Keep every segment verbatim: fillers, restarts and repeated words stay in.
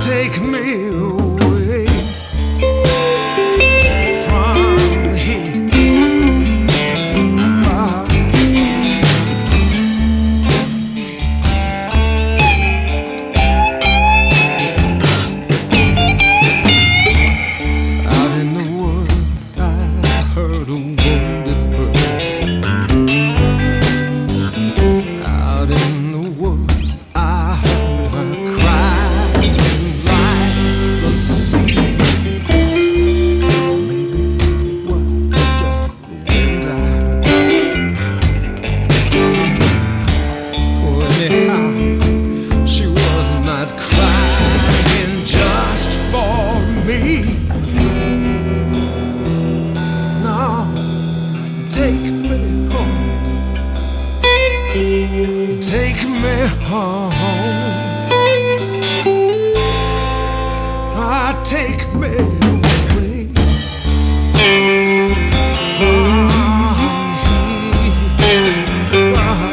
take me away from here. Ah. Out in the woods I heard a wounded bird. Out in the woods I heard her crying like the sea. Maybe it was just the wind I heard. Oh, anyhow, she was not crying just for me. No, take me home. Take me home. Ah, take me away from here. Ah.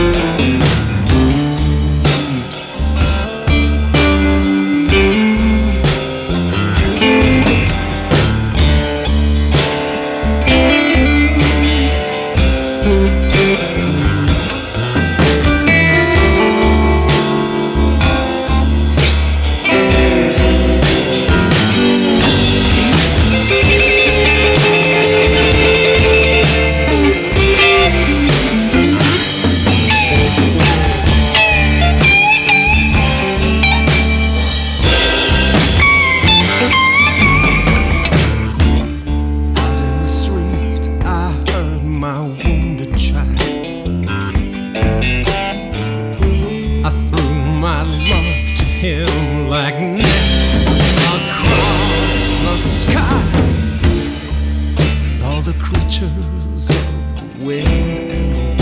Him like nets across the sky, and all the creatures of the wind and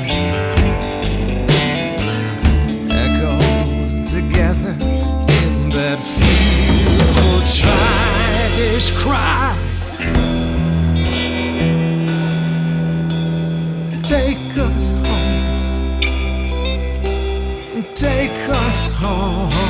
the wine echo together in that fearful childish cry. Take us home, take us home.